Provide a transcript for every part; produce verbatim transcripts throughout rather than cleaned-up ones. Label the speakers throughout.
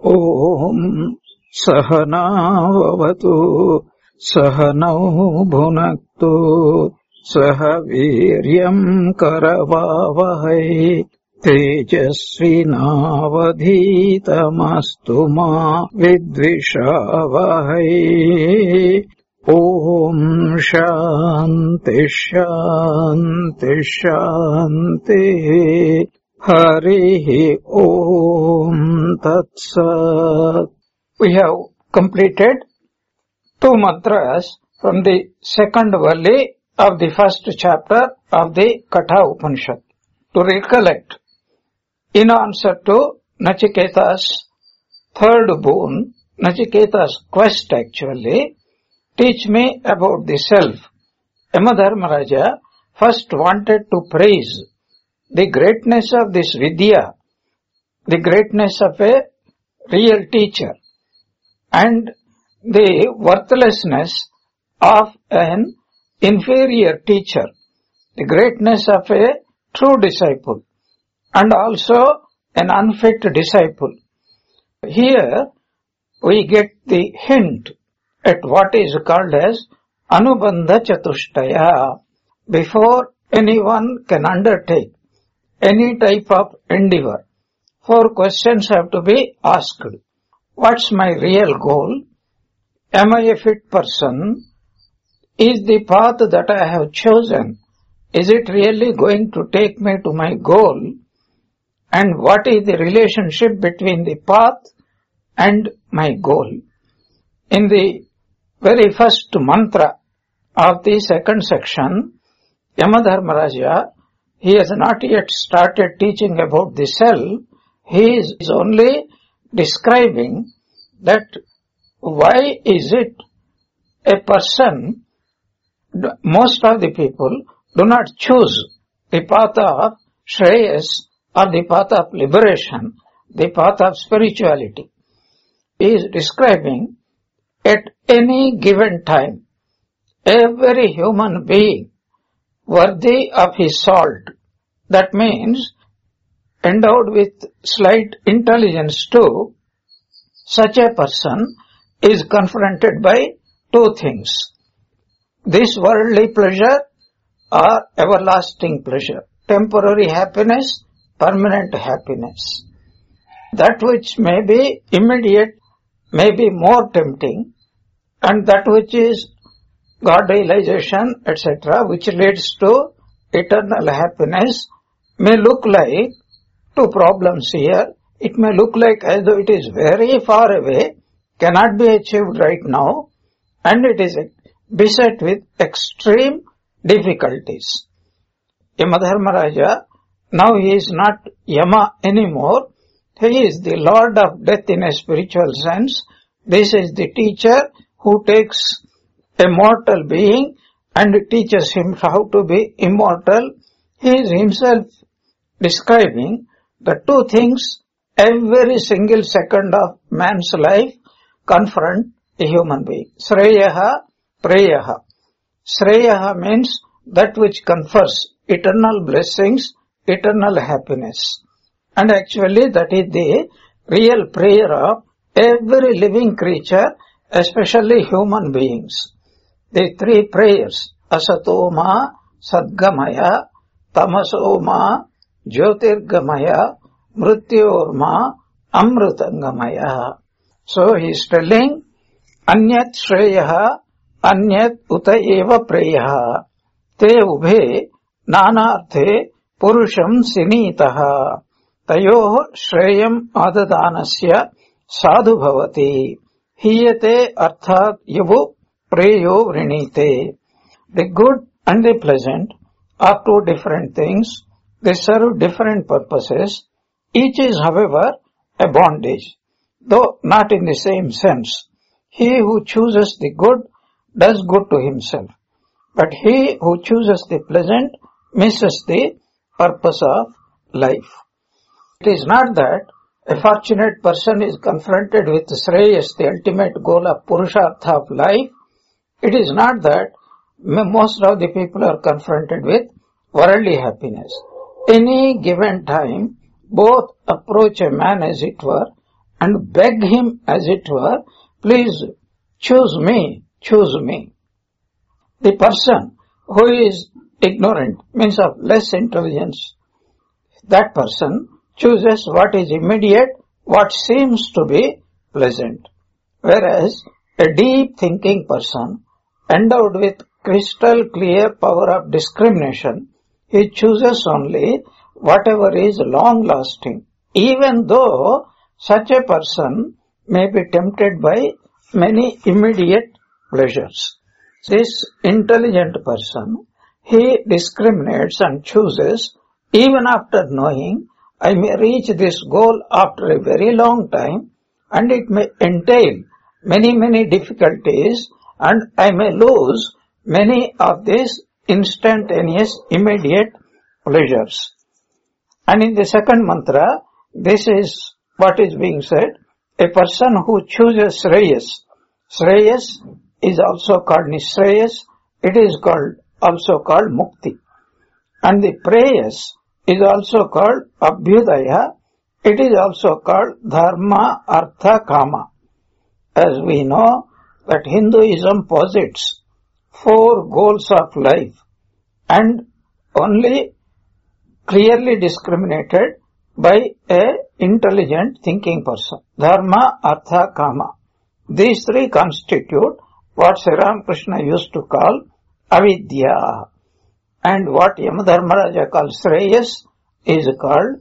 Speaker 1: Om Sahanavavatu Sahanau Bhunaktu Sahaviryam Karavavahai Tejasvinavadhitamastu ma vidvishavahai. Om Shanti Shanti Shanti. Harihi Om Tat Sat. We have completed two mantras from the second valley of the first chapter of the Katha Upanishad. To recollect, in answer to Nachiketa's third boon, Nachiketa's quest actually, teach me about the self. Yamadharmaraja first wanted to praise the greatness of this Vidya, the greatness of a real teacher, and the worthlessness of an inferior teacher, the greatness of a true disciple, and also an unfit disciple. Here we get the hint at what is called as Anubandha Chatushtaya. Before anyone can undertake any type of endeavor, four questions have to be asked. What's my real goal? Am I a fit person? Is the path that I have chosen, is it really going to take me to my goal? And what is the relationship between the path and my goal? In the very first mantra of the second section, Yamadharmaraja, he has not yet started teaching about the self. He is only describing that why is it a person, most of the people do not choose the path of Shreyas or the path of liberation, the path of spirituality. He is describing at any given time, every human being worthy of his salt, that means endowed with slight intelligence too, such a person is confronted by two things: this worldly pleasure or everlasting pleasure, temporary happiness, permanent happiness. That which may be immediate may be more tempting, and that which is God realization, et cetera, which leads to eternal happiness, may look like two problems here. It may look like as though it is very far away, cannot be achieved right now, and it is beset with extreme difficulties. Yamadharmaraja, now he is not Yama anymore. He is the Lord of Death in a spiritual sense. This is the teacher who takes a mortal being and teaches him how to be immortal. He is himself describing the two things every single second of man's life confront a human being. Sreyaha, Preyaha. Sreyaha means that which confers eternal blessings, eternal happiness. And actually that is the real prayer of every living creature, especially human beings. The three prayers, Asatoma, Sadgamaya, Tamasoma, Jyotirgamaya, Mrityorma, Amrutangamaya. So he is telling, Anyat Shreyaha, Anyat Uta Eva Preyaha, Te Ubhe, Nanarthe, Purusham Sinitaha, Tayoh Shreyam Adadanasya, Sadhu Bhavati, Hiyate Arthat Yavu, Preyo Vrinite. The good and the pleasant are two different things. They serve different purposes. Each is, however, a bondage, though not in the same sense. He who chooses the good does good to himself, but he who chooses the pleasant misses the purpose of life. It is not that a fortunate person is confronted with Shreyas, the ultimate goal of Purushartha of life. It is not that most of the people are confronted with worldly happiness. Any given time, both approach a man, as it were, and beg him, as it were, please choose me, choose me. The person who is ignorant, means of less intelligence, that person chooses what is immediate, what seems to be pleasant. Whereas a deep thinking person, endowed with crystal clear power of discrimination, he chooses only whatever is long lasting, even though such a person may be tempted by many immediate pleasures. This intelligent person, he discriminates and chooses, even after knowing, I may reach this goal after a very long time, and it may entail many, many difficulties, and I may lose many of these instantaneous, immediate pleasures. And in the second mantra, this is what is being said. A person who chooses Shreyas. Shreyas is also called Nishreyas. It is called also called Mukti. And the Preyas is also called Abhyudaya. It is also called Dharma, Artha, Kama. As we know that Hinduism posits four goals of life and only clearly discriminated by a intelligent thinking person. Dharma, Artha, Kama. These three constitute what Sri Ramakrishna used to call Avidya. And what Yamadharmaraja calls Shreyas is called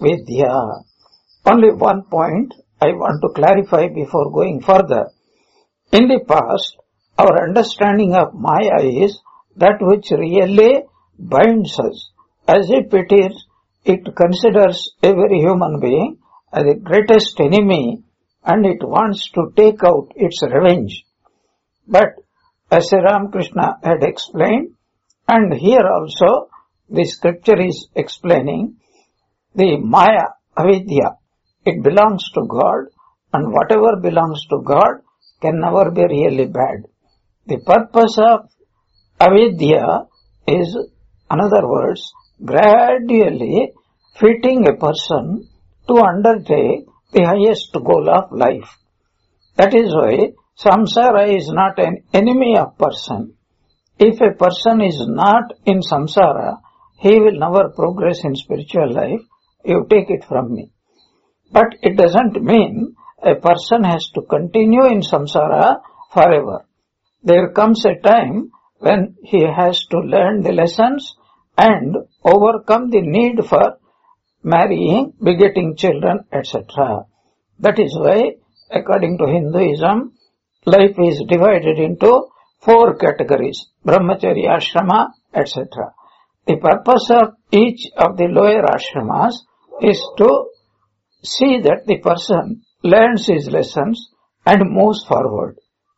Speaker 1: Vidya. Only one point I want to clarify before going further. In the past, our understanding of Maya is that which really binds us, as if it is, it considers every human being as the greatest enemy and it wants to take out its revenge. But as Sri Ramakrishna had explained, and here also the scripture is explaining, the Maya, Avidya, it belongs to God, and whatever belongs to God can never be really bad. The purpose of Avidya is, in other words, gradually fitting a person to undertake the highest goal of life. That is why samsara is not an enemy of person. If a person is not in samsara, he will never progress in spiritual life. You take it from me. But it doesn't mean a person has to continue in samsara forever. There comes a time when he has to learn the lessons and overcome the need for marrying, begetting children, et cetera. That is why, according to Hinduism, life is divided into four categories: brahmacharya, ashrama, et cetera. The purpose of each of the lower ashramas is to see that the person learns his lessons and moves forward.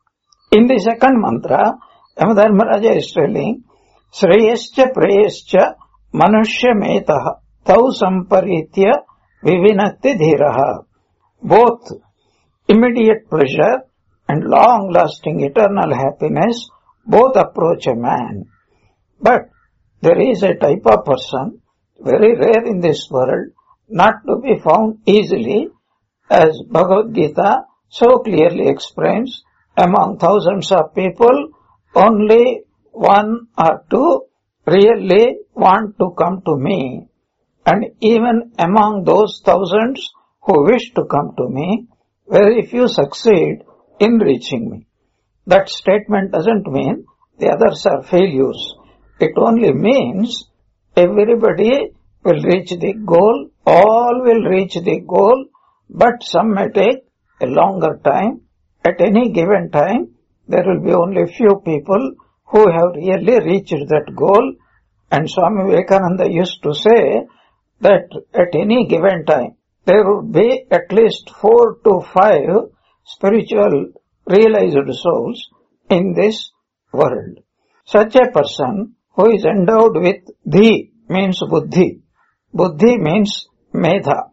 Speaker 1: In the second mantra, Yamadharmaraja is telling, Shreyascha preyascha manushya metaha tau samparitya vivinakti dhiraha. Both immediate pleasure and long-lasting eternal happiness both approach a man. But there is a type of person, very rare in this world, not to be found easily, as Bhagavad Gita so clearly explains, among thousands of people, only one or two really want to come to me. And even among those thousands who wish to come to me, very few succeed in reaching me. That statement doesn't mean the others are failures. It only means everybody will reach the goal, all will reach the goal, but some may take a longer time. At any given time, there will be only few people who have really reached that goal. And Swami Vivekananda used to say that at any given time, there would be at least four to five spiritual realized souls in this world. Such a person who is endowed with dhi means buddhi. Buddhi means medha.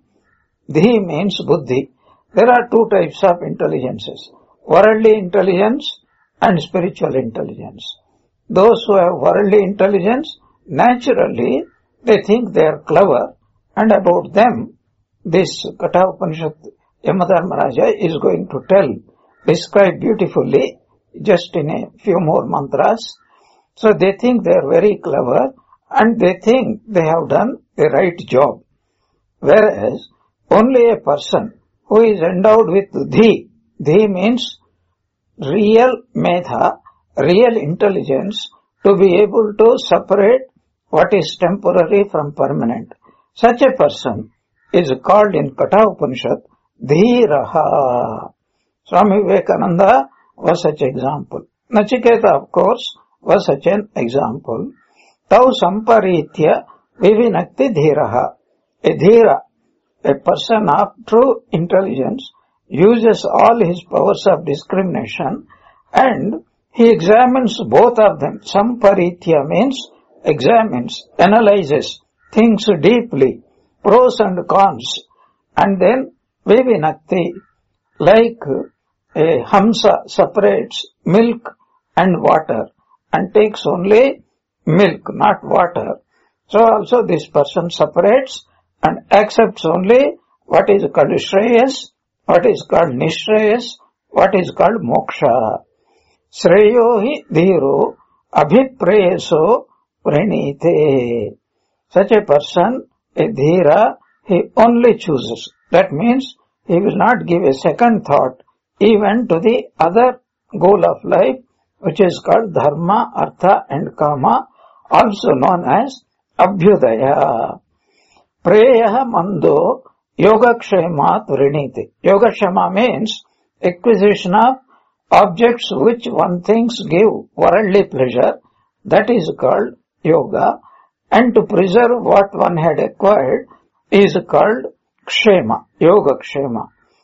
Speaker 1: Dhi means buddhi. There are two types of intelligences, worldly intelligence and spiritual intelligence. Those who have worldly intelligence, naturally, they think they are clever, and about them, this Katha Upanishad Yamadharmaraja is going to tell, describe beautifully, just in a few more mantras. So they think they are very clever and they think they have done the right job. Whereas only a person who is endowed with dhi, dhi means real medha, real intelligence, to be able to separate what is temporary from permanent. Such a person is called in Katha Upanishad Dhiraha. Swami Vivekananda was such an example. Nachiketa, of course, was such an example. Tau Samparitya Vivinakti Dhiraha. A Dhira, a person of true intelligence, uses all his powers of discrimination and he examines both of them. Samparitya means examines, analyzes, thinks deeply, pros and cons, and then Vivinakti, like a hamsa separates milk and water and takes only milk, not water. So also this person separates and accepts only what is called Shreyas, what is called Nishreyas, what is called Moksha. Shreyo hi dhiro abhipreyaso pranite. Such a person, a dhira, he only chooses. That means he will not give a second thought even to the other goal of life, which is called dharma, artha and kama, also known as abhyudaya. Preyaha mando yogakshemat vriniti. Yogakshema means acquisition of objects which one thinks give worldly pleasure. That is called yoga. And to preserve what one had acquired is called kshema, yoga kshema.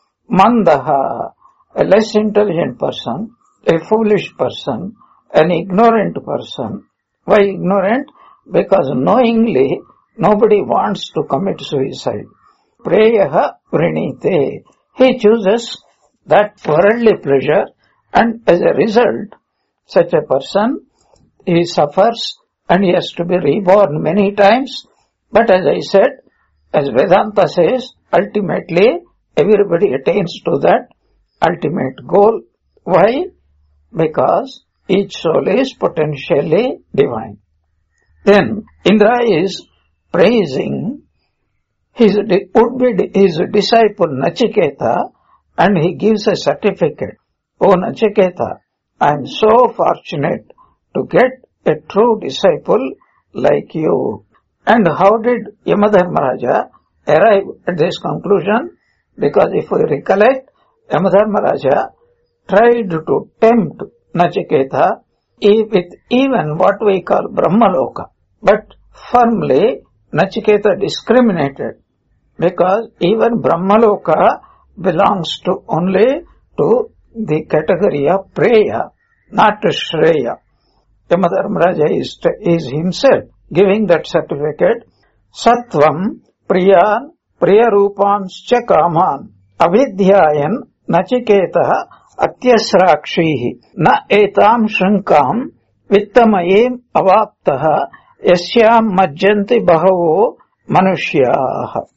Speaker 1: Mandaha, a less intelligent person, a foolish person, an ignorant person. Why ignorant? Because knowingly nobody wants to commit suicide. Preyaha vrinite. He chooses that worldly pleasure and as a result, such a person, he suffers and he has to be reborn many times. But as I said, as Vedanta says, ultimately everybody attains to that ultimate goal. Why? Because each soul is potentially divine. Then Indra is praising his would-be his disciple Nachiketa and he gives a certificate. Oh Nachiketa, I am so fortunate to get a true disciple like you. And how did Yamadharmaraja arrive at this conclusion? Because if we recollect, Yamadharmaraja tried to tempt Nachiketa with even what we call Brahmaloka. But firmly Nachiketa discriminated because even Brahmaloka belongs to only to the category of Preya, not to Shreya. Yamadharmaraja is, is himself giving that certificate. Sattvam priyan priyarupanscha kaman avidhyayan nachiketa atyasrakshihi na etam shrinkam vittamayim avaptaha yasyam majjanti bahavo manushyaha.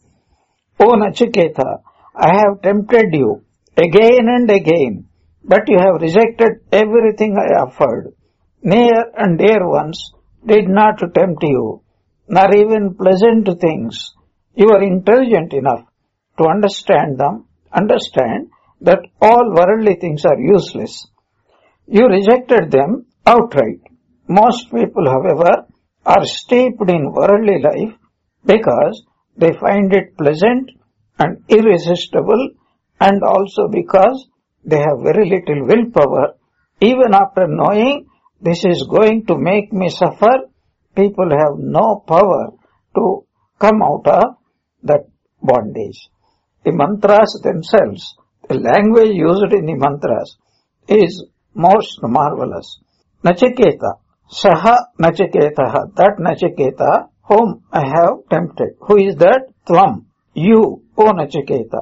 Speaker 1: O Nachiketa, I have tempted you again and again, but you have rejected everything I offered. Near and dear ones did not tempt you, nor even pleasant things. You are intelligent enough to understand them, understand that all worldly things are useless. You rejected them outright. Most people, however, are steeped in worldly life because they find it pleasant and irresistible, and also because they have very little willpower. Even after knowing this is going to make me suffer, people have no power to come out of that bondage. The mantras themselves, the language used in the mantras is most marvelous. Nachiketa, Saha Nachiketa, that Nachiketa whom I have tempted. Who is that? Tvam, you, O Nachiketa.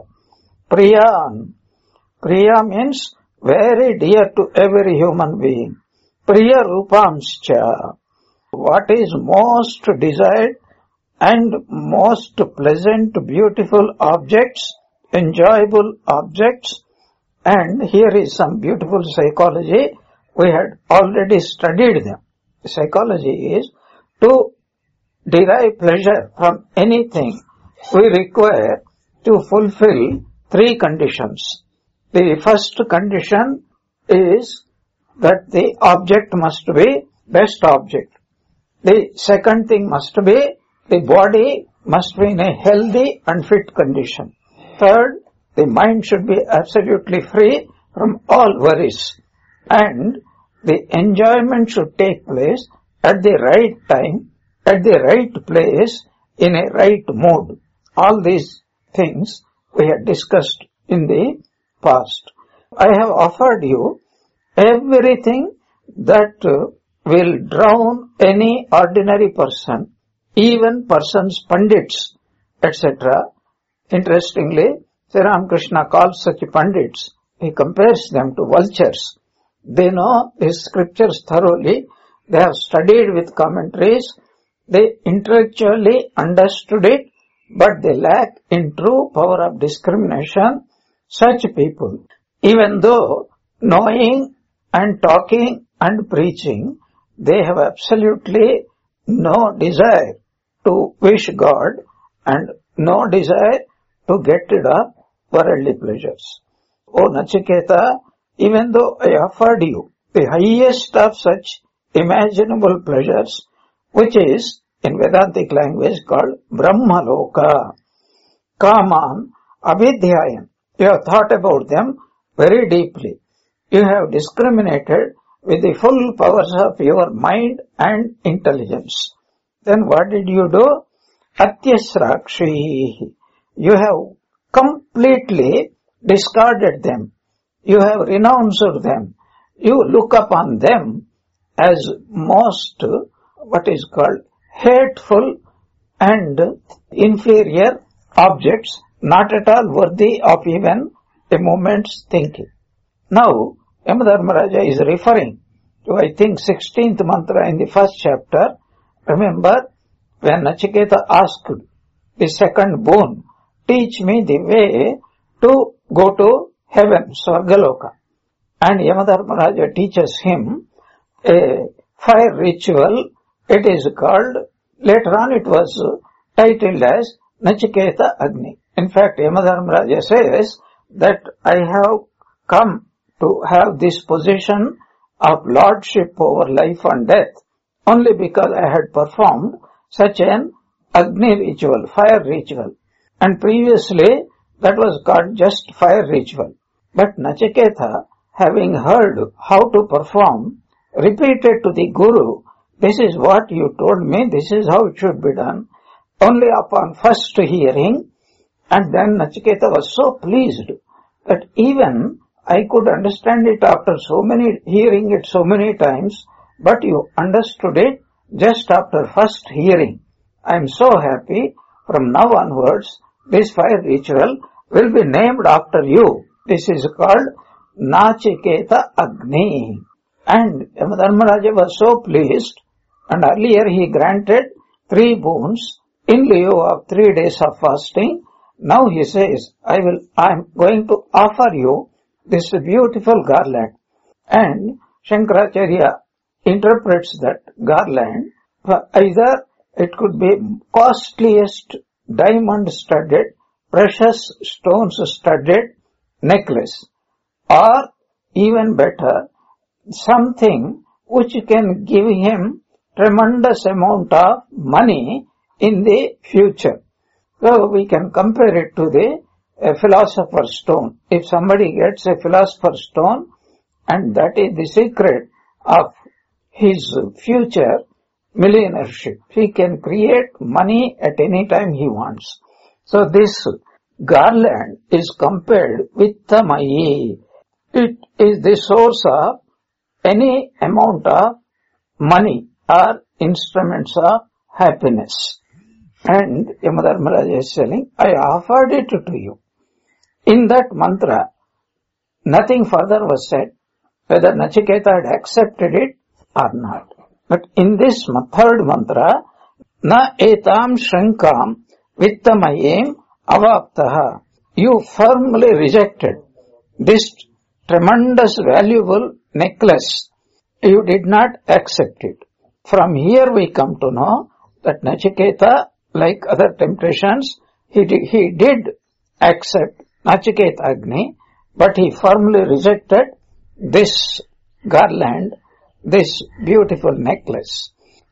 Speaker 1: Priyan, Priya means very dear to every human being. Priya Rupamscha, what is most desired and most pleasant, beautiful objects enjoyable objects. And here is some beautiful psychology. We had already studied them. Psychology is to derive pleasure from anything. We require to fulfill three conditions. The first condition is that the object must be best object. The second thing must be the body must be in a healthy and fit condition. Third, the mind should be absolutely free from all worries. And the enjoyment should take place at the right time, at the right place, in a right mood. All these things we had discussed in the past. I have offered you everything that uh, will drown any ordinary person, even persons, pandits, et cetera. Interestingly, Sri Ramakrishna calls such pandits, he compares them to vultures. They know his scriptures thoroughly, they have studied with commentaries, they intellectually understood it, but they lack in true power of discrimination. Such people, even though knowing and talking and preaching, they have absolutely no desire to wish God and no desire to get rid of worldly pleasures. O Nachiketa, even though I offered you the highest of such imaginable pleasures, which is in Vedantic language called Brahmaloka, Kaman, Avidhyayan, you have thought about them very deeply. You have discriminated with the full powers of your mind and intelligence. Then what did you do? Atyasrakshi. You have completely discarded them. You have renounced them. You look upon them as most, what is called, hateful and inferior objects, not at all worthy of even a moment's thinking. Now, Yamadharmaraja is referring to, I think, sixteenth mantra in the first chapter. Remember, when Nachiketa asked the second boon, teach me the way to go to heaven, Swargaloka. And Yamadharmaraja teaches him a fire ritual. It is called, later on it was titled as Nachiketa Agni. In fact, Yamadharmaraja says that I have come to have this position of lordship over life and death only because I had performed such an Agni ritual, fire ritual. And previously that was called just fire ritual. But Nachiketa, having heard how to perform, repeated to the Guru, this is what you told me, this is how it should be done. Only upon first hearing, and then Nachiketa was so pleased that even I could understand it after so many, hearing it so many times, but you understood it just after first hearing. I am so happy. From now onwards, this fire ritual will be named after you. This is called Nachiketa Agni. And Yamadharmaraja was so pleased, and earlier he granted three boons in lieu of three days of fasting. Now he says, I will, I am going to offer you this beautiful garland. And Shankaracharya interprets that garland, either it could be costliest diamond studded, precious stones studded necklace, or even better, something which can give him tremendous amount of money in the future. So we can compare it to the a philosopher's stone. If somebody gets a philosopher's stone, and that is the secret of his future millionaireship, he can create money at any time he wants. So this garland is compared with Tamayi. It is the source of any amount of money or instruments of happiness. And Yamadharmaraja is saying, I offered it to you. In that mantra, nothing further was said, whether Nachiketa had accepted it or not. But in this third mantra, Na etam shrankam vittamayem avaptaha. you firmly rejected this tremendous valuable necklace. You did not accept it. From here we come to know that Nachiketa, like other temptations, he did, he did accept Nachiketa Agni, but he firmly rejected this garland, this beautiful necklace.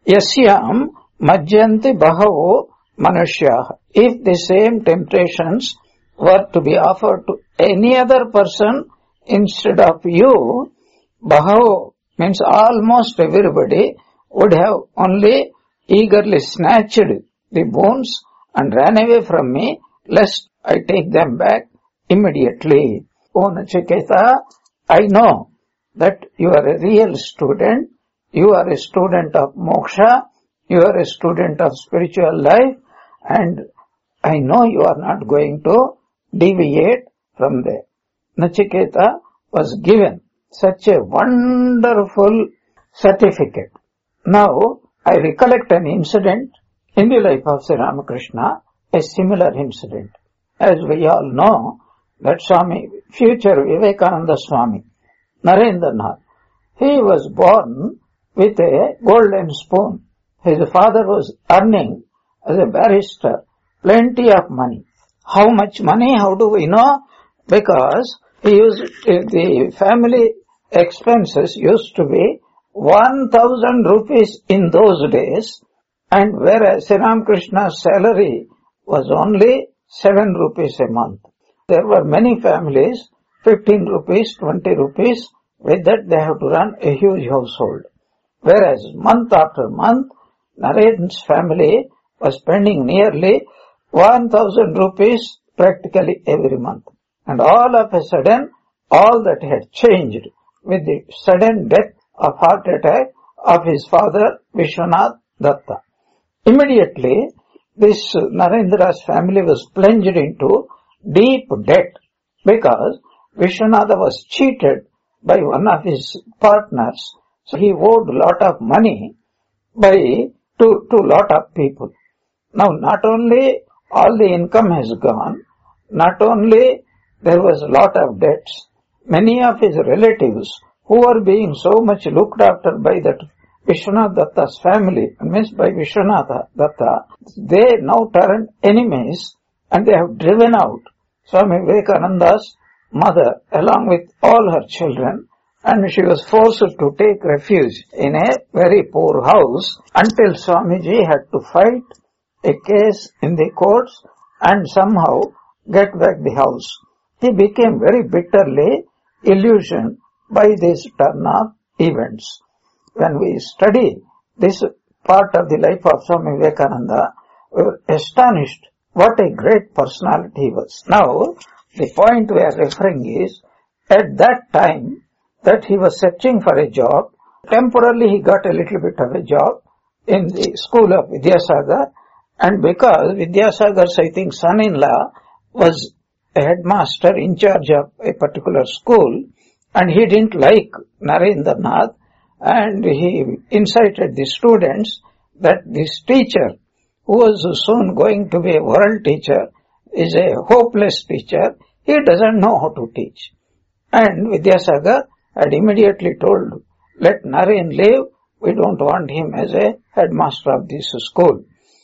Speaker 1: Yasyam majyanti bahavo manushyaha. If the same temptations were to be offered to any other person instead of you, bahavo means almost everybody would have only eagerly snatched the boons and ran away from me, lest I take them back immediately. O Nachiketa, I know that you are a real student, you are a student of moksha, you are a student of spiritual life, and I know you are not going to deviate from there. Nachiketa was given such a wonderful certificate. Now, I recollect an incident in the life of Sri Ramakrishna, a similar incident. As we all know, that Swami, future Vivekananda Swami, Narendranath, he was born with a golden spoon. His father was earning as a barrister plenty of money. How much money? How do we know? Because he used, the family expenses used to be one thousand rupees in those days, and whereas Sri Ramakrishna's salary was only seven rupees a month. There were many families, fifteen rupees, twenty rupees, with that they have to run a huge household. Whereas month after month, Naren's family was spending nearly one thousand rupees practically every month. And all of a sudden, all that had changed with the sudden death of heart attack of his father, Vishwanath Datta. Immediately, this Narendra's family was plunged into deep debt because Vishwanatha was cheated by one of his partners. So he owed a lot of money by to, to lot of people. Now not only all the income has gone, not only there was a lot of debts, many of his relatives who were being so much looked after by that Vishwanath Datta's family, means by Vishwanatha Datta, they now turned enemies and they have driven out Swami Vivekananda's mother along with all her children, and she was forced to take refuge in a very poor house until Swamiji had to fight a case in the courts and somehow get back the house. He became very bitterly illusioned by this turn of events. When we study this part of the life of Swami Vivekananda, we were astonished what a great personality he was. Now, the point we are referring is, at that time that he was searching for a job, temporarily he got a little bit of a job in the school of Vidyasagar, and because Vidyasagar's, I think, son-in-law was a headmaster in charge of a particular school, and he didn't like Narendranath, and he incited the students that this teacher, who was soon going to be a world teacher, is a hopeless teacher, he doesn't know how to teach. And Vidyasagar had immediately told, let Naren live, we don't want him as a headmaster of this school.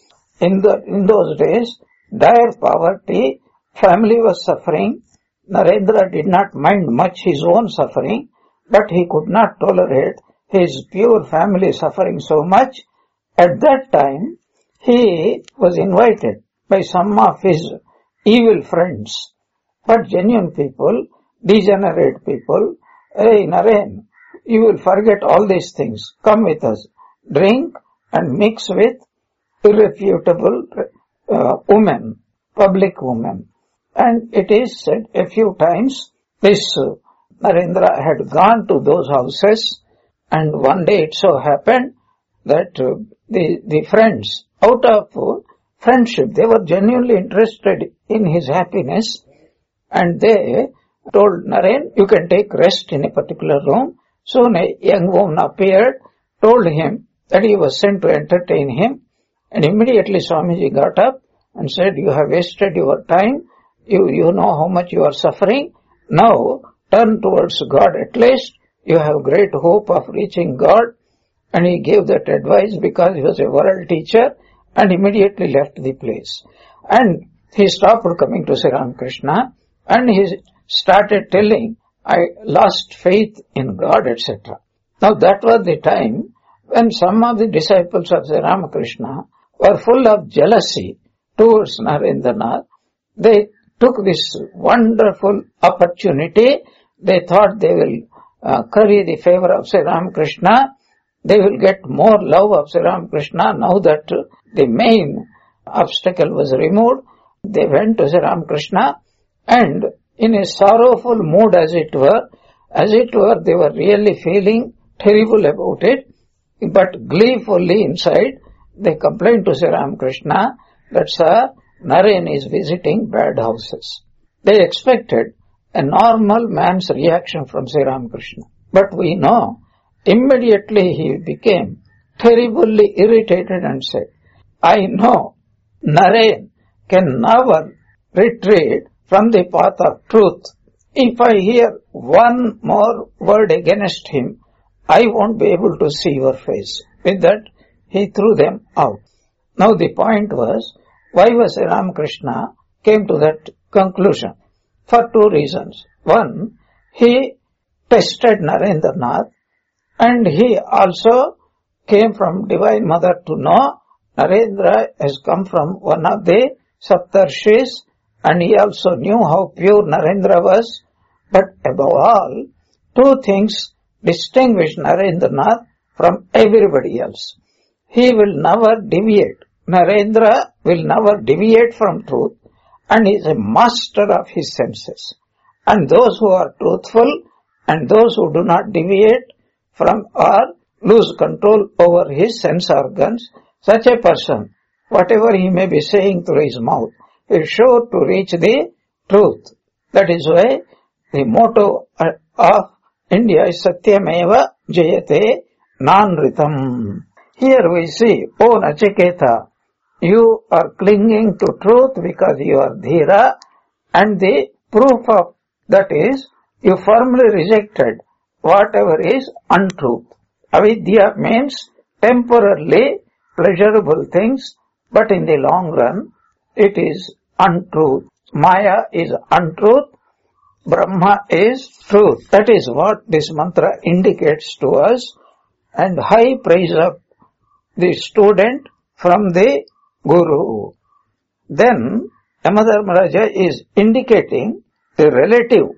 Speaker 1: In the in those days, dire poverty, family was suffering. Narendra did not mind much his own suffering, but he could not tolerate his pure family suffering so much. At that time, he was invited by some of his evil friends, but genuine people, degenerate people, hey Naren, you will forget all these things, come with us, drink and mix with irrefutable uh, women, public women. And it is said a few times, this uh, Narendra had gone to those houses, and one day it so happened that uh, the, the friends, out of uh, friendship, they were genuinely interested in his happiness, and they told Naren, you can take rest in a particular room. Soon a young woman appeared, told him that he was sent to entertain him, and immediately Swamiji got up and said, you have wasted your time, You, you know how much you are suffering. Now turn towards God at least. You have great hope of reaching God. And he gave that advice because he was a world teacher and immediately left the place. And he stopped coming to Sri Ramakrishna and he started telling, I lost faith in God, et cetera. Now that was the time when some of the disciples of Sri Ramakrishna were full of jealousy towards Narendranath. They took this wonderful opportunity. They thought they will uh, curry the favor of Sri Ramakrishna. They will get more love of Sri Ramakrishna now that the main obstacle was removed. They went to Sri Ramakrishna and in a sorrowful mood as it were, as it were they were really feeling terrible about it, but gleefully inside they complained to Sri Ramakrishna that Sir, Naren is visiting bad houses. They expected a normal man's reaction from Sri Ramakrishna. But we know immediately he became terribly irritated and said, I know Naren can never retreat from the path of truth. If I hear one more word against him, I won't be able to see your face. With that, he threw them out. Now the point was, why was Sri Ramakrishna came to that conclusion? For two reasons. One, he tested Narendranath and he also came from Divine Mother to know Narendra has come from one of the Saptarshis and he also knew how pure Narendra was. But above all, two things distinguish Narendranath from everybody else. He will never deviate. Narendra will never deviate from truth and he is a master of his senses. And those who are truthful and those who do not deviate from or lose control over his sense organs, such a person, whatever he may be saying through his mouth, is sure to reach the truth. That is why the motto of India is Satyameva Jayate Nanritam. Here we see, O Nachiketa, you are clinging to truth because you are Dhira, and the proof of that is you firmly rejected whatever is untruth. Avidya means temporarily pleasurable things, but in the long run it is untruth. Maya is untruth, Brahma is truth. That is what this mantra indicates to us, and high praise of the student from the Guru. Then Yamadharmaraja is indicating the relative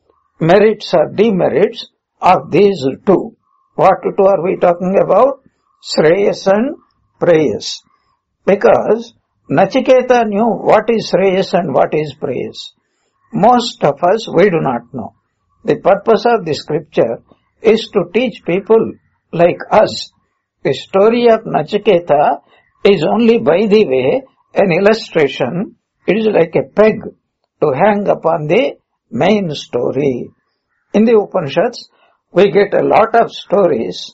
Speaker 1: merits or demerits of these two. What two are we talking about? Shreyas and Preyas. Because Nachiketa knew what is Shreyas and what is Preyas. Most of us, we do not know. The purpose of the scripture is to teach people like us. The story of Nachiketa is only by the way an illustration. It is like a peg to hang upon the main story. In the Upanishads, we get a lot of stories.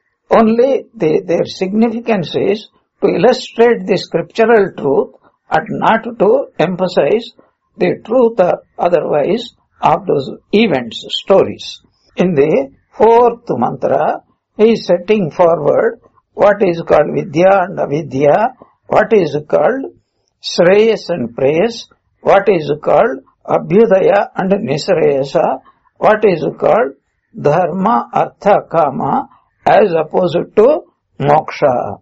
Speaker 1: Only the, their significance is to illustrate the scriptural truth and not to emphasize the truth or otherwise of those events, stories. In the fourth mantra, he is setting forward what is called Vidya and Avidya, what is called Shreyas and Preyas, what is called Abhyudaya and Nisreyasa, what is called Dharma, Artha, Kama, as opposed to Moksha.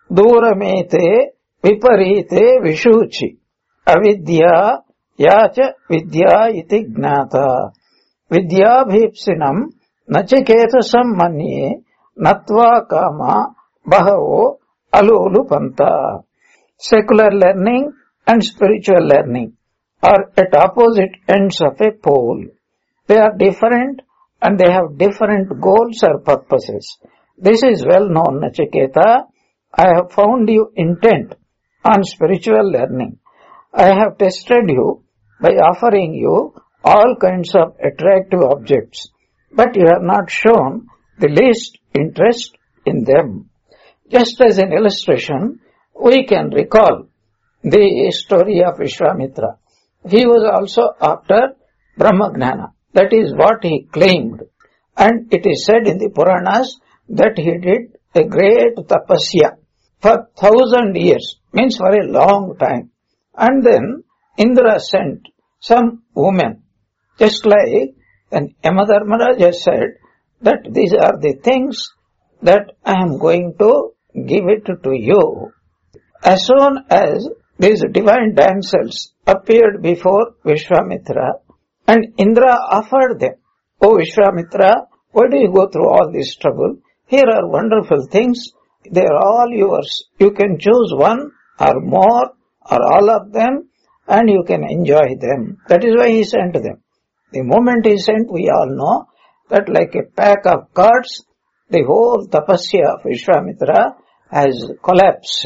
Speaker 1: Duramete, Viparite, Vishuchi, Avidya, Yacha, Vidya iti Gnata. Vidya bhipsinam, Nachiketasam manye, Natva Kama, Bahavo, Alulupanta. Secular learning and spiritual learning are at opposite ends of a pole. They are different and they have different goals or purposes. This is well known, Nachiketa. I have found you intent on spiritual learning. I have tested you by offering you all kinds of attractive objects, but you have not shown the least interest in them. Just as an illustration, we can recall the story of Vishwamitra. he was also after Brahmagnana. That is what he claimed. And it is said in the Puranas that he did a great tapasya for thousand years, means for a long time. And then Indra sent some women, just like when Yamadharmaraja said that these are the things that I am going to give it to you. As soon as these divine damsels appeared before Vishwamitra, and Indra offered them, "Oh Vishwamitra, why do you go through all this trouble? Here are wonderful things. They are all yours. You can choose one or more or all of them and you can enjoy them." That is why he sent them. The moment he sent, we all know that like a pack of cards, the whole tapasya of Vishwamitra has collapsed.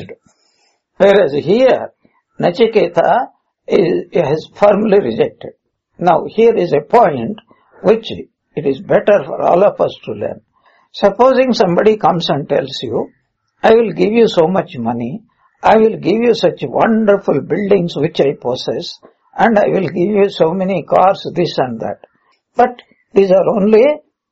Speaker 1: Whereas here, Nachiketa is, has firmly rejected. Now here is a point which it is better for all of us to learn. Supposing somebody comes and tells you, "I will give you so much money, I will give you such wonderful buildings which I possess, and I will give you so many cars, this and that." But these are only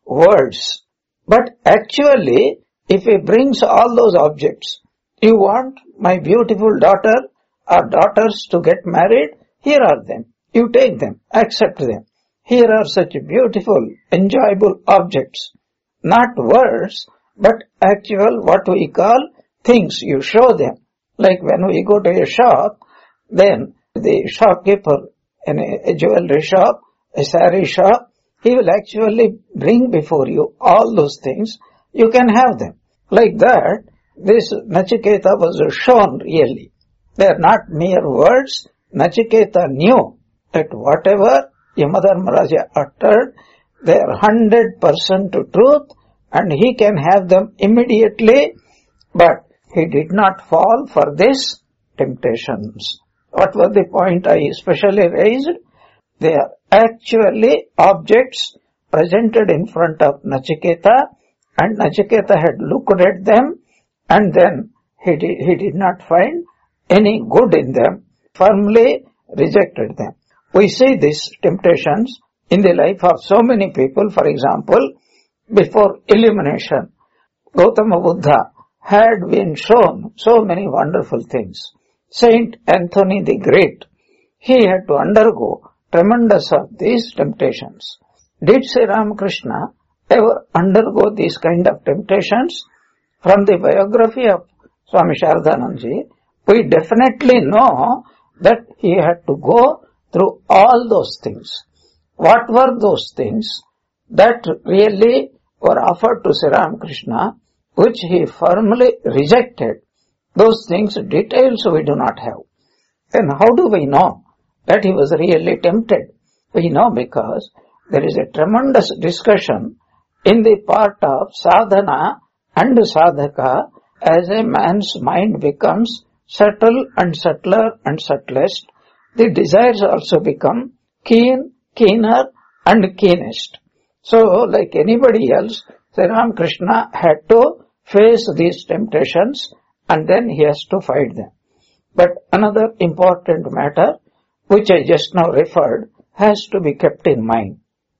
Speaker 1: words. But actually, if he brings all those objects, you want my beautiful daughter or daughters to get married, here are them. You take them, accept them. Here are such beautiful, enjoyable objects. Not words, but actual what we call things. You show them. Like when we go to a shop, then the shopkeeper in a jewelry shop, a saree shop, he will actually bring before you all those things. You can have them. Like that, this Nachiketa was shown really. They are not mere words. Nachiketa knew that whatever Yamadharmaraja uttered, they are one hundred percent truth and he can have them immediately, but he did not fall for these temptations. What was the point I especially raised? They are actually objects presented in front of Nachiketa, and Nachiketa had looked at them and then he did, he did not find any good in them, firmly rejected them. We see these temptations in the life of so many people. For example, before illumination, Gautama Buddha had been shown so many wonderful things. Saint Anthony the Great, he had to undergo tremendous of these temptations. Did Sri Ramakrishna ever undergo these kind of temptations? From the biography of Swami Sharadanandaji, we definitely know that he had to go through all those things. What were those things that really were offered to Sri Ramakrishna, which he firmly rejected? Those things, details we do not have. Then how do we know that he was really tempted? We know because there is a tremendous discussion in the part of sadhana and sadhaka as a man's mind becomes subtle and subtler and subtlest. The desires also become keen, keener and keenest. So, like anybody else, Sri Ramakrishna had to face these temptations and then he has to fight them. But another important matter, which I just now referred, has to be kept in mind.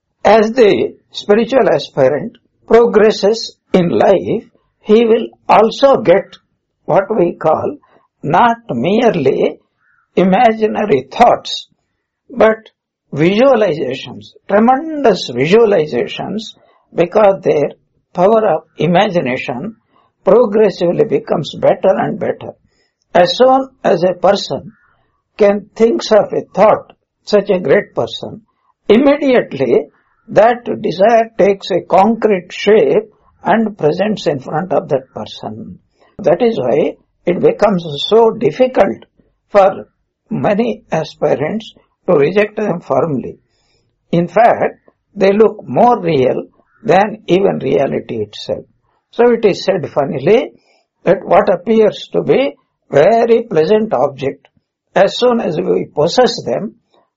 Speaker 1: As the spiritual aspirant progresses in life, he will also get what we call not merely imaginary thoughts, but visualizations, tremendous visualizations, because their power of imagination progressively becomes better and better. As soon as a person can think of a thought, such a great person, immediately that desire takes a concrete shape and presents in front of that person. That is why it becomes so difficult for many aspirants to reject them firmly. In fact, they look more real than even reality itself. So it is said funnily that what appears to be very pleasant object, as soon as we possess them,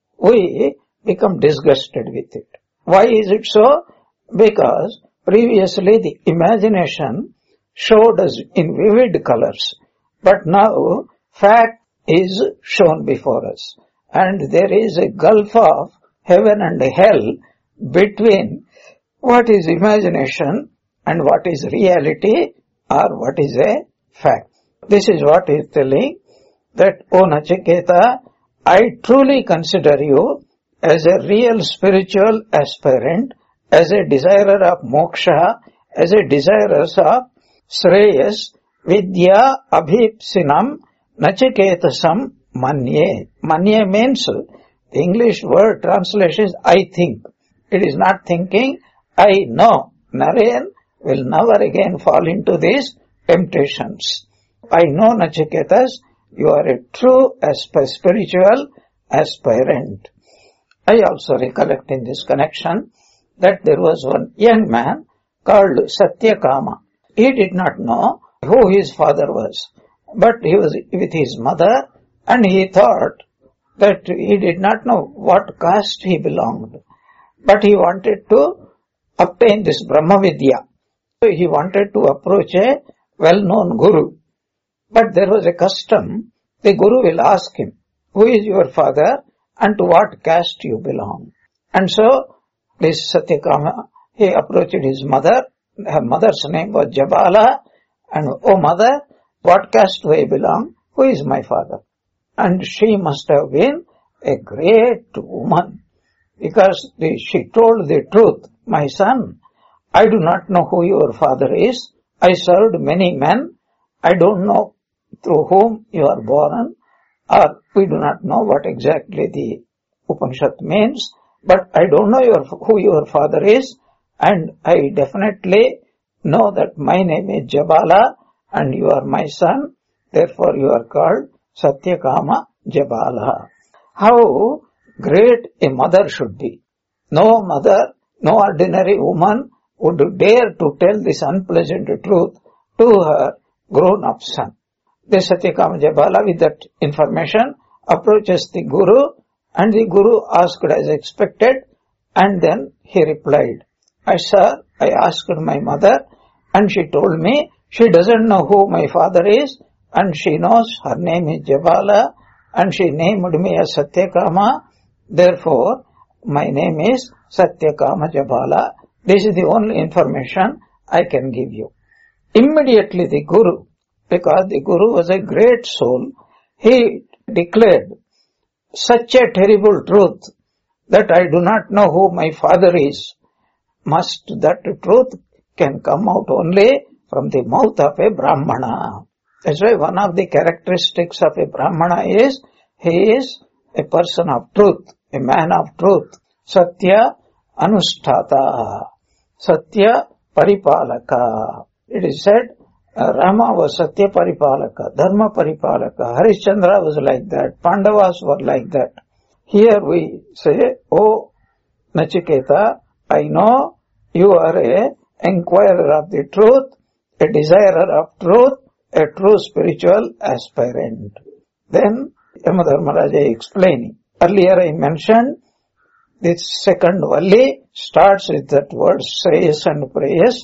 Speaker 1: we become disgusted with it. Why is it so? Because previously the imagination showed us in vivid colors, but now fact is shown before us. and there is a gulf of heaven and hell between what is imagination and what is reality or what is a fact. This is what he is telling, that, O Nachiketa, I truly consider you as a real spiritual aspirant, as a desirer of moksha, as a desirer of shreyas, vidya abhipsinam nachiketasam manye. Manye means, the English word translation is I think. It is not thinking, I know. Naren will never again fall into these temptations. I know, Nachiketas, you are a true asp- spiritual aspirant. I also recollect in this connection that there was one young man called Satyakama. He did not know who his father was, but he was with his mother, and he thought that he did not know what caste he belonged. But he wanted to obtain this Brahma Vidya. So he wanted to approach a well-known guru. But there was a custom, the guru will ask him, who is your father and to what caste you belong? And so this Satyakama, he approached his mother. Her mother's name was Jabala. And, oh mother, what caste do I belong? Who is my father? And she must have been a great woman, because the, she told the truth. My son, I do not know who your father is. I served many men. I don't know through whom you are born, or we do not know what exactly the Upanishad means, but I don't know your, who your father is, and I definitely know that my name is Jabala and you are my son, therefore you are called Satyakama Jabala. How great a mother should be. No mother, no ordinary woman would dare to tell this unpleasant truth to her grown-up son. The Satyakama Jabala, with that information, approaches the Guru, and the Guru asked as expected, and then he replied, I sir, I asked my mother, and she told me she doesn't know who my father is, and she knows her name is Jabala, and she named me as Satyakama, therefore my name is Satyakama Jabala. This is the only information I can give you. Immediately the Guru, because the Guru was a great soul, he declared such a terrible truth that I do not know who my father is. Must that truth can come out only from the mouth of a Brahmana. That's why one of the characteristics of a Brahmana is he is a person of truth, a man of truth. Satya Anusthata, Satya Paripalaka. It is said uh, Rama was Satya Paripalaka, Dharma Paripalaka, Harishchandra was like that, Pandavas were like that. Here we say, oh Nachiketa, I know you are a inquirer of the truth, a desirer of truth, a true spiritual aspirant. Then Yamadharmaraja explaining. Earlier I mentioned this second valli starts with that word Shreyas and Preyas.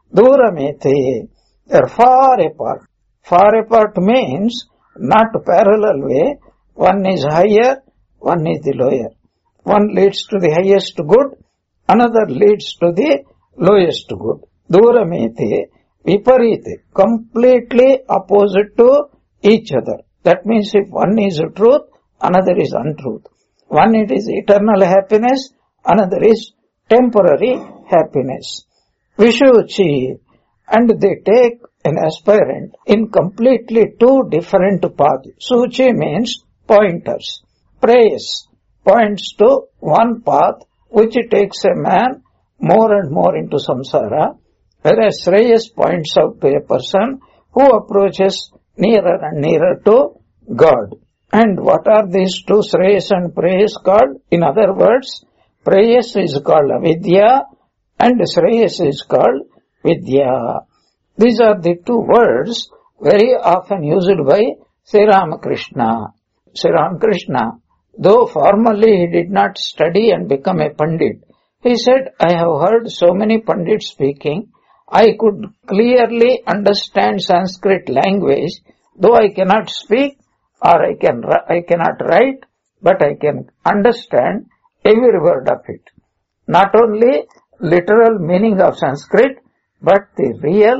Speaker 1: Duramete. They are far apart. Far apart means not parallel way. One is higher, one is the lower. One leads to the highest good, another leads to the lowest good. Duramete, viparite, completely opposite to each other. That means if one is truth, another is untruth. One it is eternal happiness, another is temporary happiness. Vishuchi, and they take an aspirant in completely two different paths. Suchi means pointers. Prayas points to one path which takes a man more and more into samsara, whereas Shreyas points out to a person who approaches nearer and nearer to God. And what are these two Shreyas and Preyas called? In other words, Preyas is called Avidya and Shreyas is called Vidya. These are the two words very often used by Sri Ramakrishna. Sri Ramakrishna, though formally he did not study and become a Pandit, he said, I have heard so many Pandits speaking, I could clearly understand Sanskrit language, though I cannot speak or I can I cannot write, but I can understand every word of it. Not only literal meaning of Sanskrit, but the real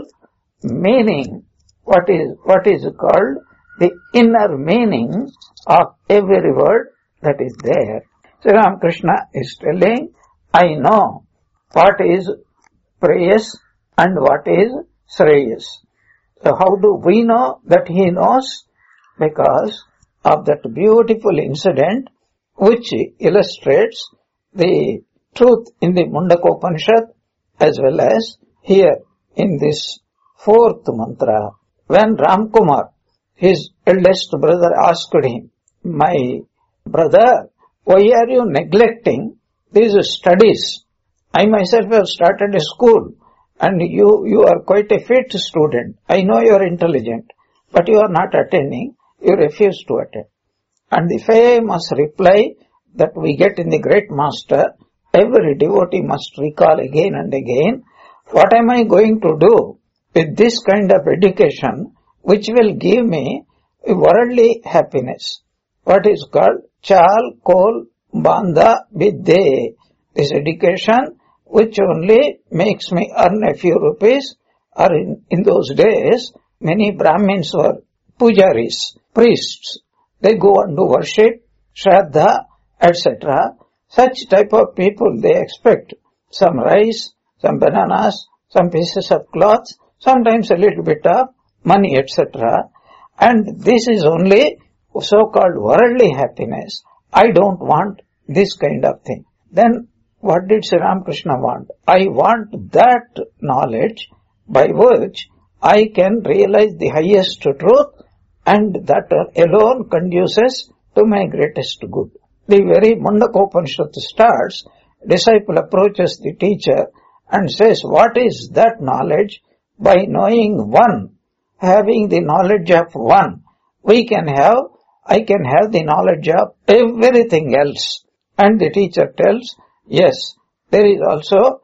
Speaker 1: meaning, what is, what is called the inner meaning of every word that is there. So Ramakrishna is telling, I know what is preyas and what is shreyas. So how do we know that he knows? Because of that beautiful incident which illustrates the truth in the Mundaka Upanishad as well as here in this fourth mantra. When Ramkumar, his eldest brother, asked him, my brother, why are you neglecting these studies? I myself have started a school and you, you are quite a fit student. I know you are intelligent, but you are not attending. You refuse to attend. And the famous reply that we get in the Great Master, every devotee must recall again and again, what am I going to do with this kind of education which will give me worldly happiness? What is called Chal Kol Bandha Vidde. This education which only makes me earn a few rupees, or in, in those days many Brahmins were pujaris, priests. They go and do worship, shraddha, et cetera. Such type of people, they expect some rice, some bananas, some pieces of cloth, sometimes a little bit of money, et cetera. And this is only so-called worldly happiness. I don't want this kind of thing. Then what did Sri Ramakrishna want? I want that knowledge by which I can realize the highest truth, and that alone conduces to my greatest good. The very Mundaka Upanishad starts, disciple approaches the teacher and says, what is that knowledge? By knowing one, having the knowledge of one, we can have, I can have the knowledge of everything else. And the teacher tells, yes, there is also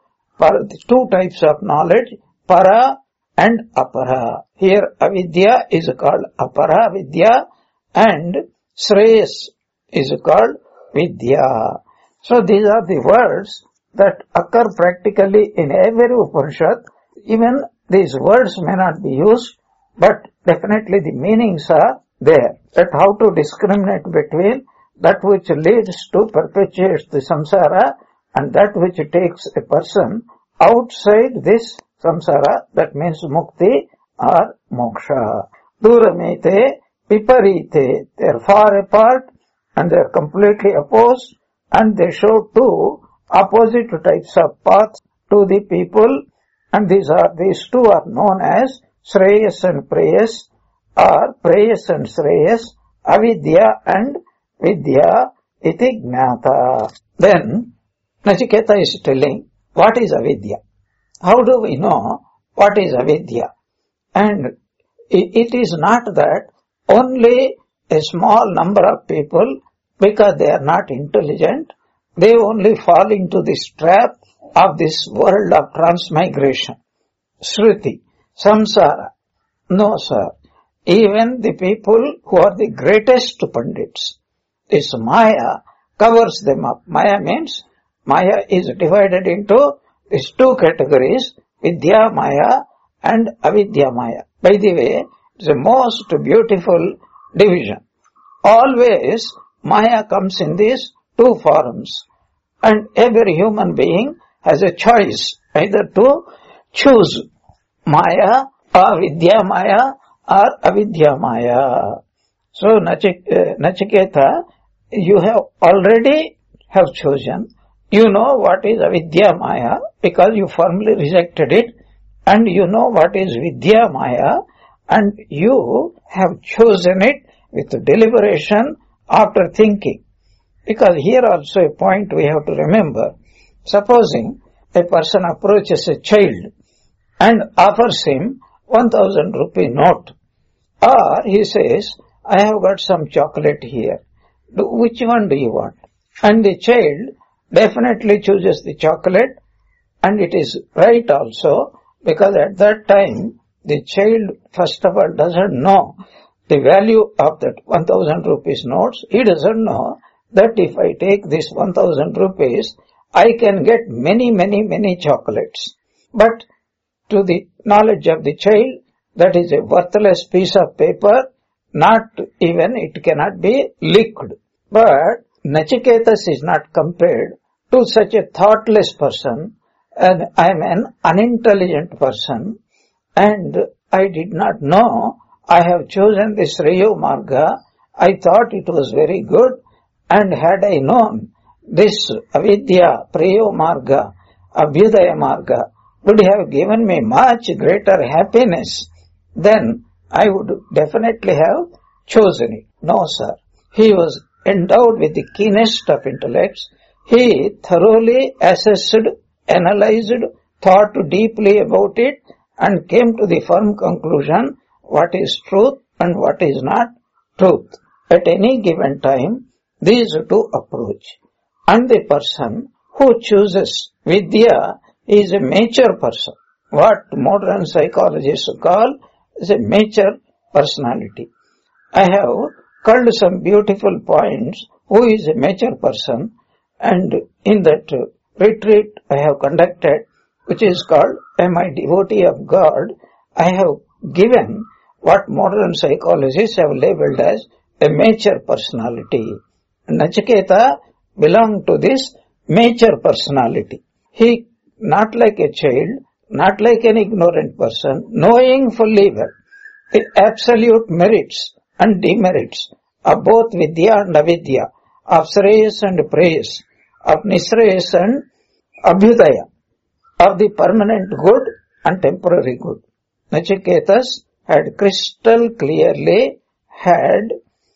Speaker 1: two types of knowledge, para and apara. Here avidya is called apara vidya and shreyas is called vidya. So these are the words that occur practically in every Upanishad. Even these words may not be used, but definitely the meanings are there. That how to discriminate between that which leads to perpetuate the samsara and that which takes a person outside this samsara, that means mukti or moksha. Duramete, viparite, they are far apart and they are completely opposed, and they show two opposite types of paths to the people, and these are these two are known as shreyas and preyas, or preyas and shreyas, avidya and vidya iti gnata. Then Nachiketa is telling, what is avidya? How do we know what is avidya? And it is not that only a small number of people, because they are not intelligent, they only fall into this trap of this world of transmigration. Shruti, samsara. No, sir. Even the people who are the greatest pandits, this Maya covers them up. Maya means, Maya is divided into these two categories, Vidya Maya and Avidya Maya. By the way, it's the most beautiful division. Always Maya comes in these two forms, and every human being has a choice either to choose Maya or Vidya Maya or Avidya Maya. So Nachiketa, you have already have chosen. You know what is Avidya Maya because you firmly rejected it, and you know what is Vidya Maya, and you have chosen it with deliberation after thinking. Because here also a point we have to remember. Supposing a person approaches a child and offers him one thousand rupee note, or he says, I have got some chocolate here. Which one do you want? And the child definitely chooses the chocolate, and it is right also, because at that time the child first of all doesn't know the value of that one thousand rupees notes. He doesn't know that if I take this one thousand rupees, I can get many, many, many chocolates. But to the knowledge of the child, that is a worthless piece of paper, not even it cannot be licked. But Nachiketas is not compared to such a thoughtless person, and I am an unintelligent person, and I did not know I have chosen this Rayo Marga. I thought it was very good, and had I known this Avidya, Prayo Marga, Abhyudaya Marga would have given me much greater happiness, then I would definitely have chosen it. No, sir. He was endowed with the keenest of intellects. He thoroughly assessed, analyzed, thought deeply about it, and came to the firm conclusion what is truth and what is not truth. At any given time, these two approach. And the person who chooses Vidya is a mature person. What modern psychologists call is a mature personality. I have called some beautiful points who is a mature person, and in that retreat I have conducted, which is called Am I Devotee of God, I have given what modern psychologists have labeled as a mature personality. Nachiketa belonged to this mature personality. He, not like a child, not like an ignorant person, knowing fully well the absolute merits and demerits of both Vidya and Avidya, of Shreyas and Preyas, of Nishreyas and Abhyudaya, of the permanent good and temporary good. Nachiketas had crystal clearly had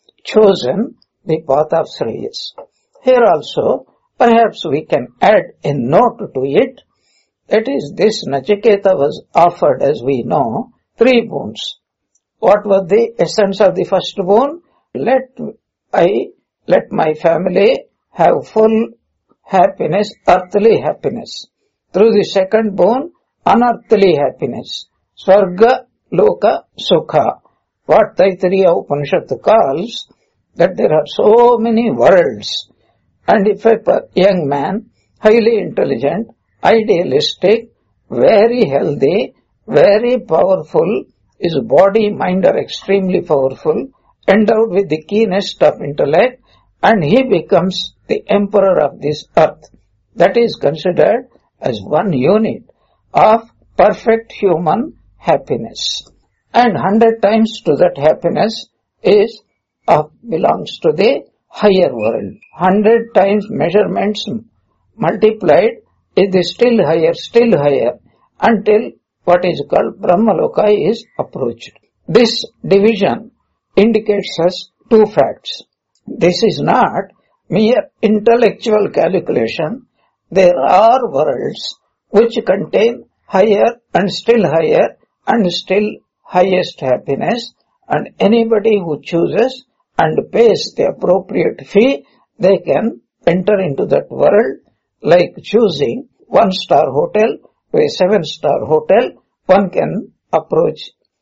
Speaker 1: chosen the path of Shreyas. Here also, perhaps we can add a note to it. That is, this Nachiketa was offered, as we know, three boons. What was the essence of the first boon? Let I, let my family have full happiness, earthly happiness. Through the second boon, unearthly happiness. Swarga, Loka, Sukha. What Taittiriya Upanishad calls that there are so many worlds. And if a young man, highly intelligent, idealistic, very healthy, very powerful, his body, mind are extremely powerful, endowed with the keenest of intellect, and he becomes the emperor of this earth. That is considered as one unit of perfect human happiness. And hundred times to that happiness is of belongs to the higher world. Hundred times measurements multiplied is the still higher, still higher, until what is called Brahmaloka is approached. This division indicates us two facts. This is not mere intellectual calculation. There are worlds which contain higher and still higher and still highest happiness, and anybody who chooses and pays the appropriate fee, they can enter into that world, like choosing one-star hotel to a seven-star hotel. One can approach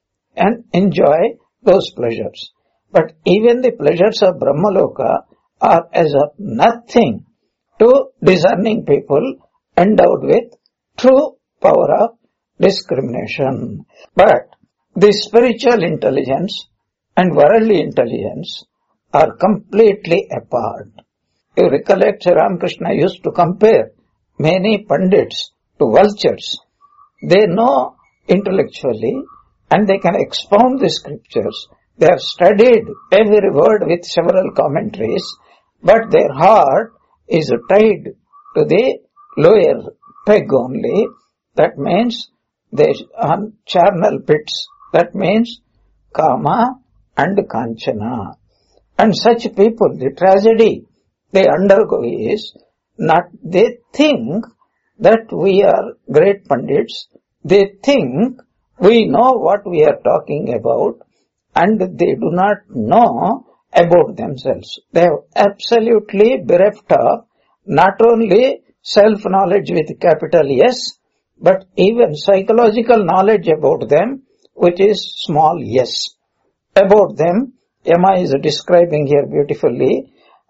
Speaker 1: and enjoy those pleasures. But even the pleasures of Brahmaloka are as of nothing to discerning people endowed with true power of discrimination. But the spiritual intelligence and worldly intelligence are completely apart. You recollect Sri Ramakrishna used to compare many pandits to vultures. They know intellectually and they can expound the scriptures. They have studied every word with several commentaries, but their heart is tied to the lower peg only. That means they are charnel pits. That means Kama and Kanchana. And such people, the tragedy they undergo is not, they think that we are great pandits. They think we know what we are talking about, and they do not know about themselves. They are absolutely bereft of not only self-knowledge with capital S, but even psychological knowledge about them, which is small s. About them, Yama is describing here beautifully,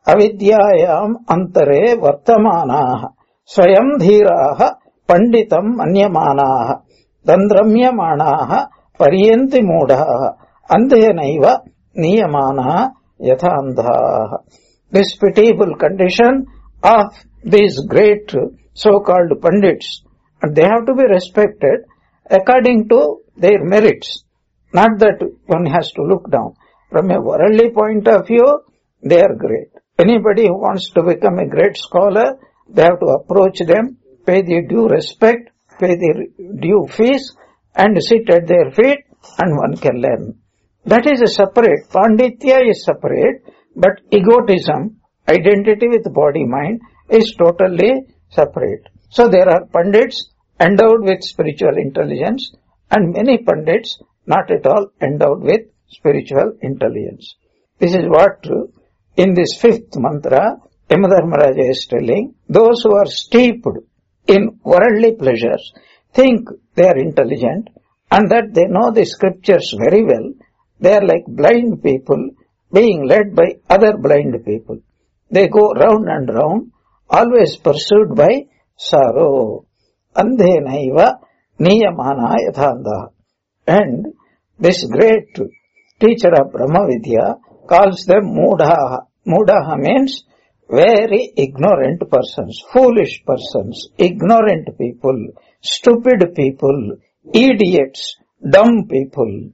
Speaker 1: avidyayam antare vartamanaha swayam dhiraha panditam manyamanaha dandramyamanaha pariyanti moodaha andhenaiva niyamanaha yathandhaha. This pitiable condition of these great so-called pandits, and they have to be respected according to their merits, not that one has to look down. From a worldly point of view, they are great. Anybody who wants to become a great scholar, they have to approach them, pay the due respect, pay the due fees, and sit at their feet, and one can learn. That is a separate. Panditya is separate, but egotism, identity with body-mind, is totally separate. So there are pandits endowed with spiritual intelligence, and many pandits not at all endowed with spiritual intelligence. This is what in this fifth mantra Yamadharmaraja is telling. Those who are steeped in worldly pleasures think they are intelligent and that they know the scriptures very well. They are like blind people being led by other blind people. They go round and round, always pursued by sorrow. Andhenaiva niyamana yathandha. And this great teacher of Brahma Vidya calls them Mudaha. Mudaha means very ignorant persons, foolish persons, ignorant people, stupid people, idiots, dumb people,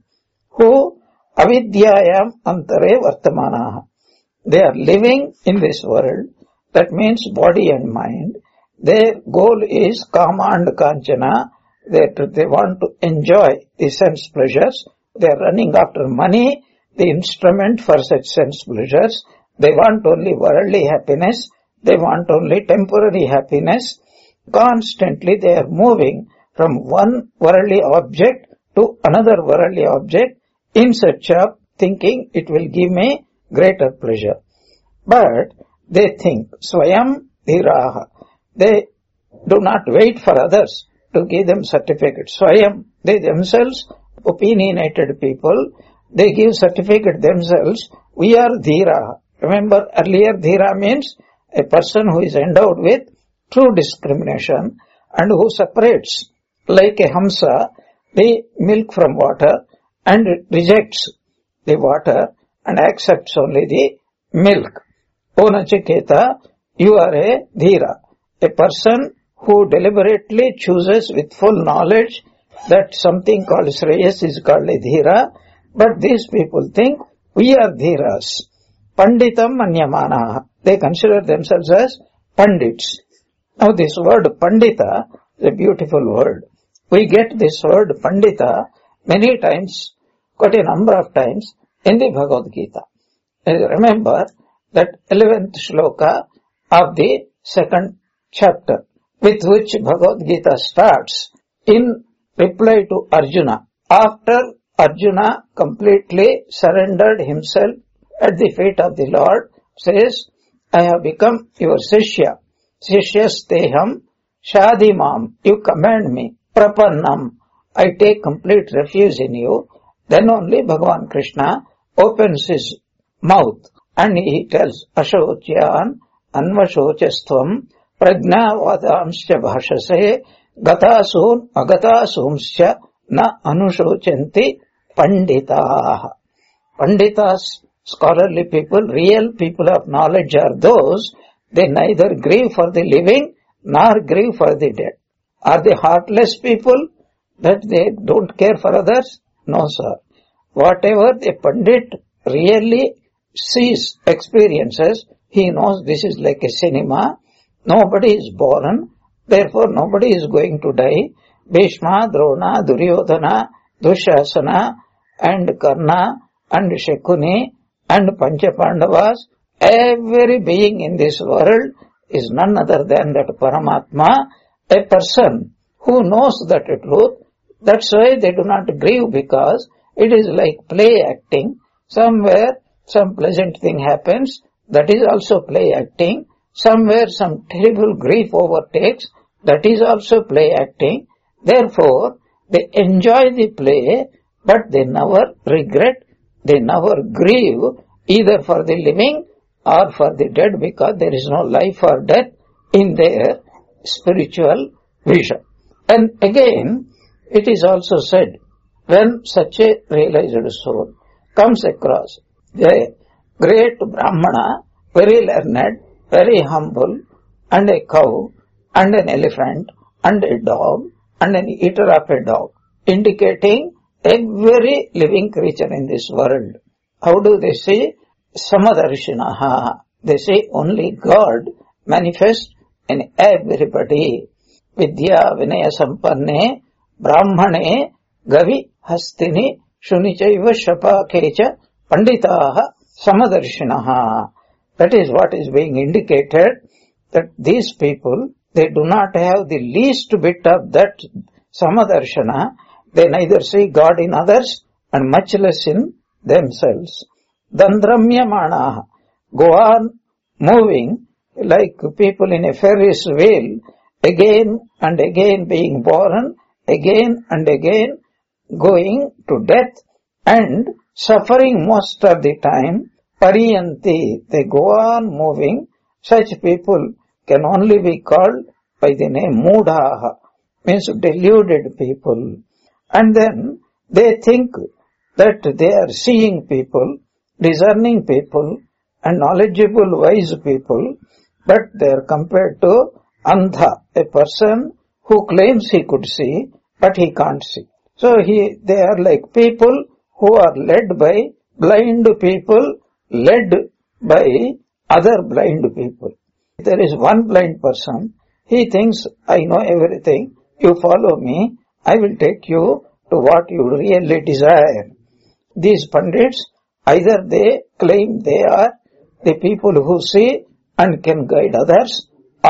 Speaker 1: who avidyayam antare vartamanaha. They are living in this world, that means body and mind. Their goal is kama and kanchana, that they want to enjoy the sense pleasures. They are running after money, the instrument for such sense pleasures. They want only worldly happiness. They want only temporary happiness. Constantly they are moving from one worldly object to another worldly object in search of thinking it will give me greater pleasure. But they think, Swayam Dhiraha. They do not wait for others to give them certificate. Swayam, they themselves, opinionated people, they give certificate themselves. We are Dhiraha. Remember, earlier Dhira means a person who is endowed with true discrimination and who separates, like a Hamsa, the milk from water and rejects the water and accepts only the milk. O Nachiketa, you are a Dhira, a person who deliberately chooses with full knowledge that something called Shreyas is called a Dhira, but these people think we are Dhiras. Panditam Manyamana. They consider themselves as Pandits. Now this word Pandita is a beautiful word. We get this word Pandita many times, quite a number of times, in the Bhagavad Gita. And remember that eleventh shloka of the second chapter, with which Bhagavad Gita starts in reply to Arjuna. After Arjuna completely surrendered himself at the feet of the Lord, says, I have become your Sishya. Sishyasteham Shadimam. You command me. Prapannam. I take complete refuge in you. Then only Bhagavan Krishna opens his mouth and he tells, Ashocyan Anvashochastvam Pragnavadamscha Bhashase Gatasun Agatasumscha Na Anushochanti Panditaha. Panditas, scholarly people, real people of knowledge are those, they neither grieve for the living nor grieve for the dead. Are they heartless people that they don't care for others? No, sir. Whatever the Pandit really sees, experiences, he knows this is like a cinema. Nobody is born, therefore nobody is going to die. Bhishma, Drona, Duryodhana, Dushasana, and Karna, and Shakuni, and Panchapandavas, every being in this world is none other than that Paramatma, a person who knows that truth. That's why they do not grieve, because it is like play acting. Somewhere some pleasant thing happens, that is also play acting. Somewhere some terrible grief overtakes, that is also play acting. Therefore, they enjoy the play, but they never regret, they never grieve either for the living or for the dead, because there is no life or death in their spiritual vision. And again, it is also said, when such a realized soul comes across a great Brahmana, very learned, very humble, and a cow, and an elephant, and a dog, and an eater of a dog, indicating every living creature in this world. How do they say? Samadarshinaha. They say only God manifests in everybody. Vidya Vinaya Sampanne Brahmane Gavi Hastini Shunichaiva Shapakecha Panditaha Samadarshinaha. That is what is being indicated, that these people, they do not have the least bit of that Samadarshana. They neither see God in others and much less in themselves. Dandramyamanaha. Go on moving like people in a Ferris wheel, again and again being born, again and again going to death and suffering most of the time. Pariyanti, they go on moving. Such people can only be called by the name Mudhaha, means deluded people. And then they think that they are seeing people, discerning people, and knowledgeable, wise people, but they are compared to Andha, a person who claims he could see, but he can't see. So he, they are like people who are led by blind people, led by other blind people. If there is one blind person, he thinks, I know everything, you follow me, I will take you to what you really desire. These Pandits, either they claim they are the people who see and can guide others,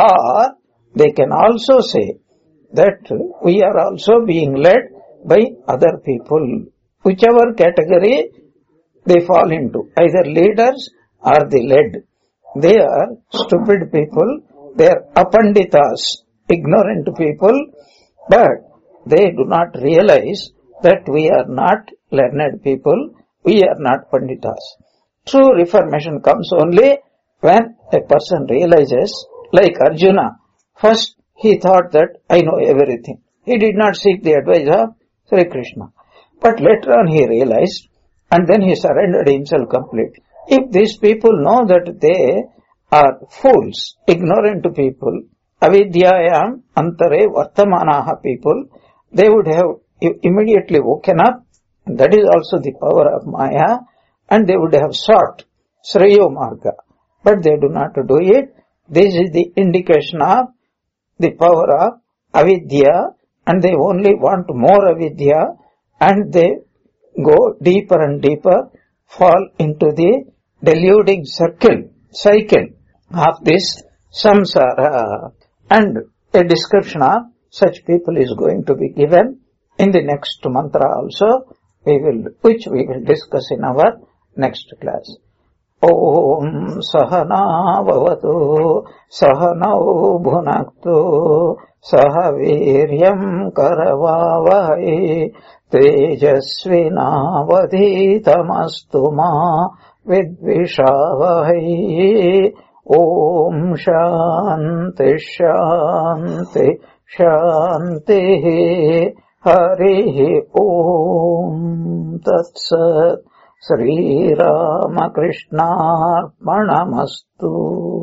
Speaker 1: or they can also say that we are also being led by other people. Whichever category they fall into, either leaders or the led. They are stupid people, they are apanditas, ignorant people, but they do not realize that we are not learned people, we are not panditas. True reformation comes only when a person realizes, like Arjuna, first he thought that I know everything. He did not seek the advice of Sri Krishna. But later on he realized, and then he surrendered himself completely. If these people know that they are fools, ignorant people, avidyayam antare vartamanaha people, they would have immediately woken up. That is also the power of Maya, and they would have sought Srayo Marga. But they do not do it. This is the indication of the power of avidya, and they only want more avidya, and they go deeper and deeper, fall into the deluding circle, cycle of this samsara. And a description of such people is going to be given in the next mantra also, we will, which we will discuss in our next class. Om Sahana Bhavatu Sahanau Bhunaktu Sahaviryam Karavavai Tejasvinavadhitamastu ma Vidvishavai. Om Shanti Shanti Shanti. Harihi Om Tat Sat. Sri Ramakrishna Arpanamastu.